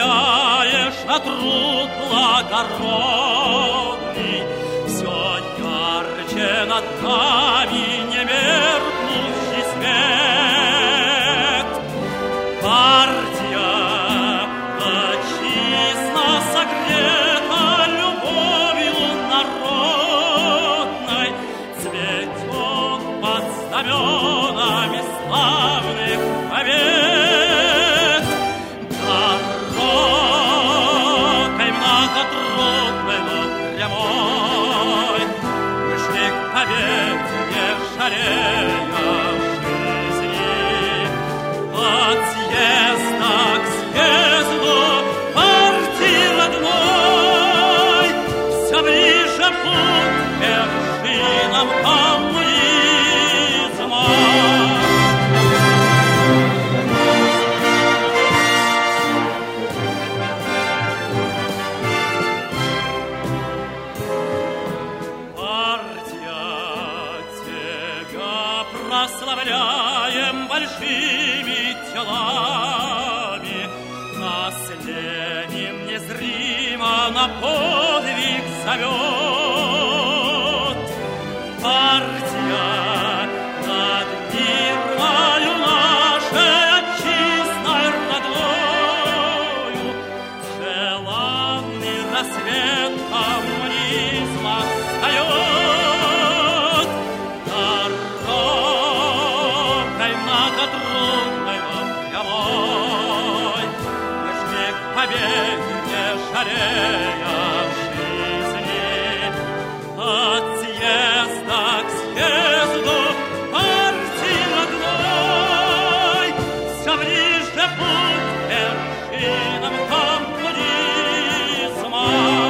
наставляешь на труд благородный, все ярче над нами немеркнущий свет. Партия отчизна согрета любовью народной, цветет под знаменами славных побед. Дорогой многотрудной, но прямой мы шли к победе, не жалея жизни. От съезда к съезду партии родной все ближе путь к вершинам коммунизма. Прославляем большими телами, нас Ленин незримо на подвиг зовет. Партия над мирною нашей отчизной родною, желанный рассвет коммунизма встает. Многотрудной, но прямой мы шли к победе, не жалея жизни. От съезда к съезду партии родной все ближе путь к вершинам коммунизма.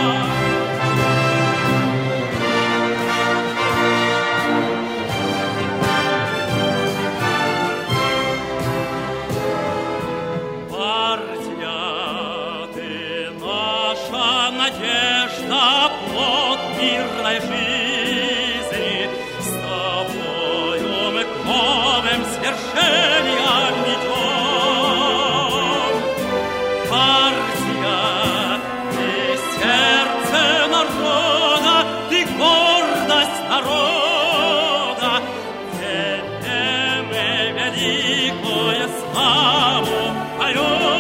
Надежда, плод мирной жизни, с тобою мы к новым свершениям идем. Партия, ты сердце народа, ты гордость народа, тебе мы великую славу поем.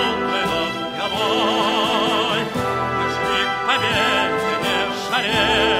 Победе не жалея